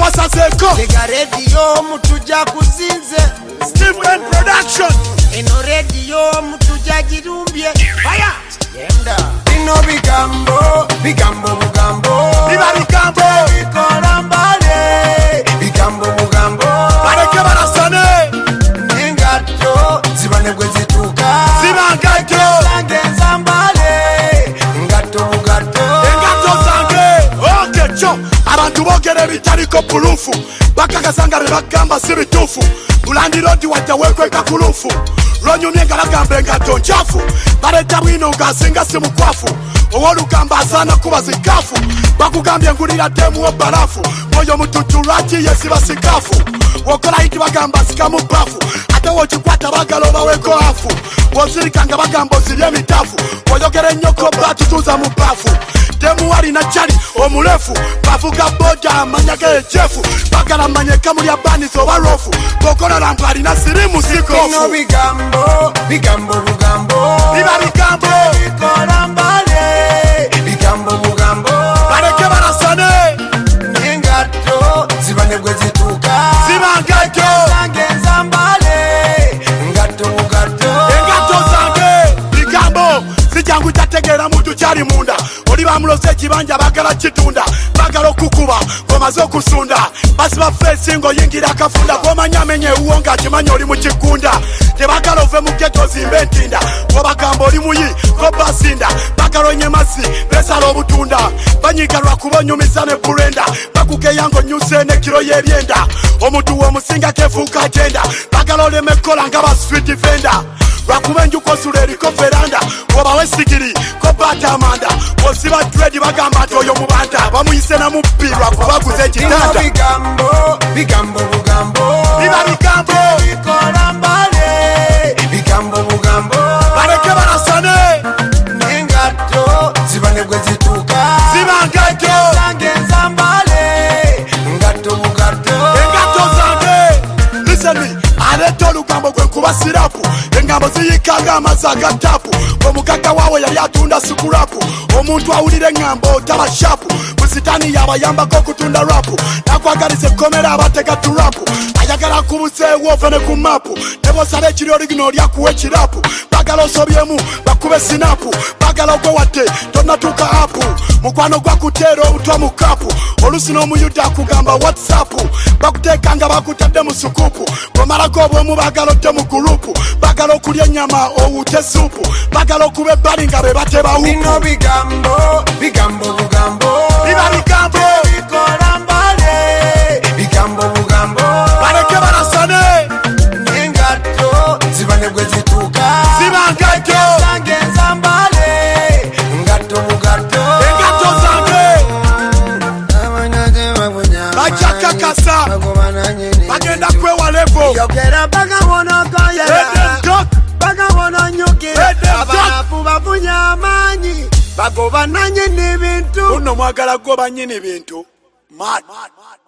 wasaseko Lega radio mutuja kuzinze Stephen Production Eno radio mutuja jirumbye Fire Yenda Bino bigambo Bigambo mugambo Biba bigambo Bikora mbale Bigambo mugambo Bareke barasane Nengato Zibanegwe zituka Zibangato Sangenza mbale Ngato mugato Engato zange Okay cho Abantu bogere bitariko pulufu Bakakasanga bebagamba si bitufu Bulandi rodi watawekwe kakulufu Ronyumye ngaragambe ngato nchafu Bareta wino ngasinga si mukwafu Owolugamba sana kuba zikafu Bakugambye ngulira demu wa barafu Moyo mututuraji yesi basikafu Wokola hiti bagamba sikamu bafu Ate wochikwata bagaloba weko hafu Wozirikanga bagambo zilye mitafu Woyogere nyoko batu tuza mubafu Demu wali na chali omulefu Bavuga boja amanyage ejefu Bagala manyeka muli abani zoba rofu Wokola rambari na sirimu sikofu Bino bigambo Bigambo mugambo Biba bigambo Bikora mbale Bigambo mugambo Bareke barasane Nengato Zibanegwe zituka Zibangato Sangenza mbale Ngato mugato Engato zange bigambo Sijangu tategera mutu chari munda Oli bamulose kibanja bagala kitunda Bagala okukuba ngomaze okusunda Basi bafesi ngo yingira akafunda Goma nyamenye uwonga kimanyo oli mu kikunda Tebagala ove mu ghetto zimbe ntinda Wabagamba oli muyi ko basinda Bagala onyemasi besala obutunda Banyigalwa kubonyumiza ne burenda Bakugeyango nyuse ne kiro yebyenda Omuntu womusinga kefuka agenda Bagala olemekola nga ba street vendor Lwakubenju kosula eriko veranda Obawe sigiri ko bata amanda Osiba dread bagamba ati oyo mubanda Bamuyise na mupirwa kubaguze ekitanda Bino bigambo Bigambo mugambo Biba bigambo Bikora mbale Bigambo mugambo Bareke barasane Nengato Zibanegwe zituka Zibangato Sangenza mbale Ngato mugato Engato zange Listen me Aleto lugambo gwe kuba sirapu Engambo ziyikaga amazaga tapu Omugagga wawe yali atunda sukurapu Omuntu awulire engambo taba shapu Musitani yabayambako kutunda rapu Nakwagalize komera abatega turapu Ayagala kubuseewo ofene ku mapu Nebosala ekiri origino lyakuwa ekirapu Bagala osobyemu bakube sinapu Bagala ogwe wadde tonatuuka apu Mukwano gwakutera obutwa mu kapu Olusi n'omuyuda akugamba whatsapp Bakuteekanga bakutadde mu sukupu Gomalako obwemu bagala odde mu gurupu Bagala okulya ennyama owute supu Bagala okuba ebbali nga be bateba hupu Bino bigambo Bigambo mugambo Biba bigambo Bikora mbale Bigambo mugambo Bareke barasane Nengato Zibanegwe zituka Zibangato Sangenza mbale Ngato mugato Engato zange Bajakakasa Bagenda kwewalevo Yogera baga wonogo yera Eden Dok Baga wono nyukira Eden Dok Abarafu bafunya amanyi Bagoba nanye n'ebintu Uno mwagala goba nyini bintu Mad